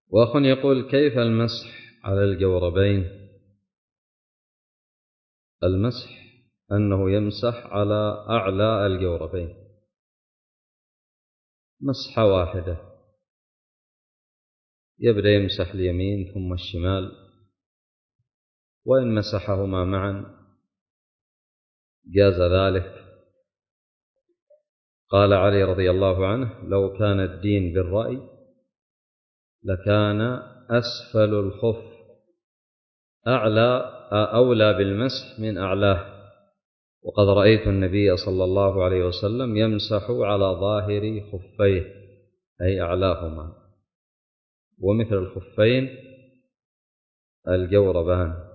وأخ يقول: كيف المسح على الجوربين؟ المسح أنه يمسح على أعلى الجوربين مسحة واحدة، يبدأ يمسح اليمين ثم الشمال، وإن مسحهما معا جاز ذلك. قال علي رضي الله عنه: لو كان الدين بالرأي لكان أسفل الخف أولى بالمسح من أعلاه، وقد رأيت النبي صلى الله عليه وسلم يمسح على ظاهر خفيه أي أعلاهما، ومثل الخفين الجوربان.